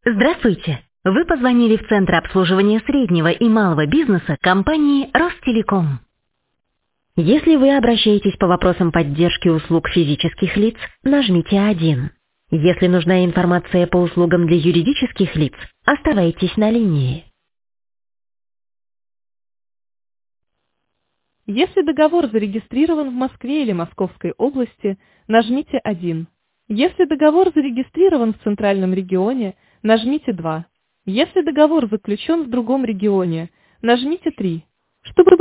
Здравствуйте! Вы позвонили в Центр обслуживания среднего и малого бизнеса компании Ростелеком. Если вы обращаетесь по вопросам поддержки услуг физических лиц, нажмите 1. Если нужна информация по услугам для юридических лиц, оставайтесь на линии. Если договор зарегистрирован в Москве или Московской области, нажмите 1. Если договор зарегистрирован в Центральном регионе, нажмите 2. Если договор заключен в другом регионе, нажмите 3. Чтобы